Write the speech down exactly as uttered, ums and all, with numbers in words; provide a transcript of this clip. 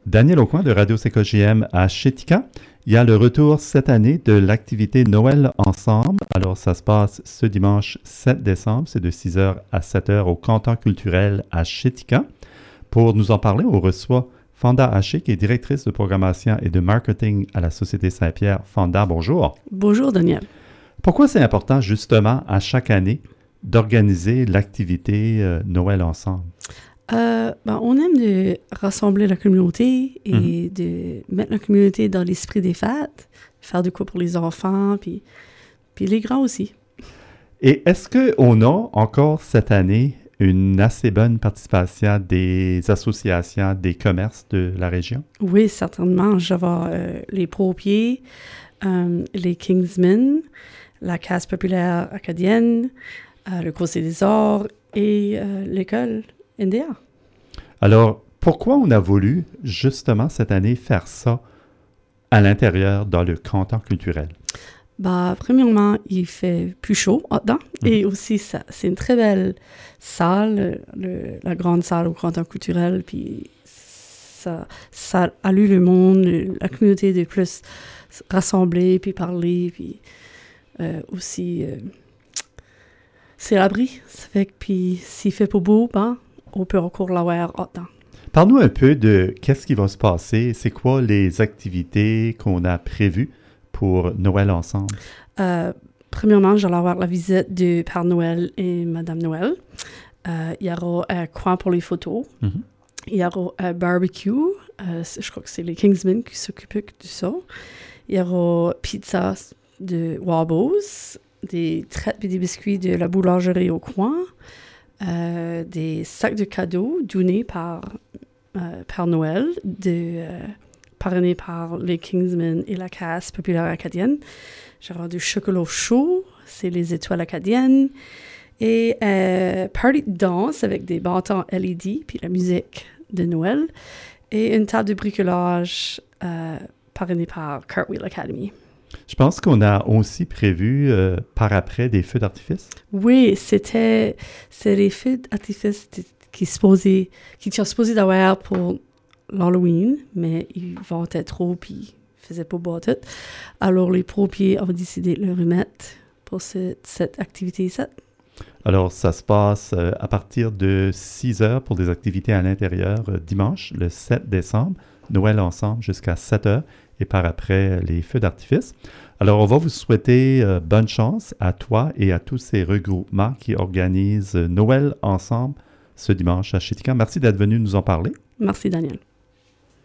Daniel Aucoin de Radio C K J M à Chétika. Il y a le retour cette année de l'activité Noël Ensemble. Alors, ça se passe ce dimanche sept décembre. C'est de six heures à sept heures au Canton culturel à Chétika. Pour nous en parler, on reçoit Fanda Haché, qui est directrice de programmation et de marketing à la Société Saint-Pierre. Fanda, bonjour. Bonjour, Daniel. Pourquoi c'est important, justement, à chaque année, d'organiser l'activité euh, Noël Ensemble? Euh, ben, on aime de rassembler la communauté et mm-hmm. de mettre la communauté dans l'esprit des fêtes, faire de quoi pour les enfants, puis, puis les grands aussi. Et est-ce qu'on a encore cette année une assez bonne participation des associations, des commerces de la région? Oui, certainement. Je vois euh, les Pro-Pieds, euh, les Kingsmen, la Caisse populaire acadienne, euh, le Conseil des arts et euh, l'école N D A. Alors, pourquoi on a voulu justement cette année faire ça à l'intérieur dans le canton culturel? Bah, premièrement, il fait plus chaud là-dedans. Mmh. Et aussi, ça, c'est une très belle salle, le, la grande salle au canton culturel. Puis ça, ça allume le monde, la communauté de plus rassembler, puis parler. Puis euh, aussi, euh, c'est l'abri. Ça fait que, puis s'il fait pas beau, ben, on peut encore l'avoir là-dedans. Parle-nous un peu de qu'est-ce qui va se passer. C'est quoi les activités qu'on a prévues pour Noël Ensemble? Euh, premièrement, j'allais avoir la visite du Père Noël et Madame Noël. Euh, il y aura un coin pour les photos. Mm-hmm. Il y aura un barbecue. Euh, je crois que c'est les Kingsmen qui s'occupent de ça. Il y aura pizza de Wabos, des traites et des biscuits de la boulangerie au coin, euh, des sacs de cadeaux donnés par euh, Père Noël, de... Euh, parrainé par les Kingsmen et la Caisse populaire acadienne. J'aurai du chocolat chaud, c'est les étoiles acadiennes. Et euh, party de danse avec des bâtons L E D, puis la musique de Noël. Et une table de bricolage euh, parrainée par Cartwheel Academy. Je pense qu'on a aussi prévu euh, par après des feux d'artifice. Oui, c'était c'est les feux d'artifice qui supposés, qui sont supposés d'avoir pour l'Halloween, mais ils vendaient trop puis ils faisaient pas beau tout. Alors les Pro-Pieds ont décidé de le remettre pour cette, cette activité-ci. Alors ça se passe euh, à partir de six heures pour des activités à l'intérieur euh, dimanche, le sept décembre, Noël Ensemble jusqu'à sept heures et par après les feux d'artifice. Alors on va vous souhaiter euh, bonne chance à toi et à tous ces regroupements qui organisent euh, Noël Ensemble ce dimanche à Chétika. Merci d'être venu nous en parler. Merci Daniel.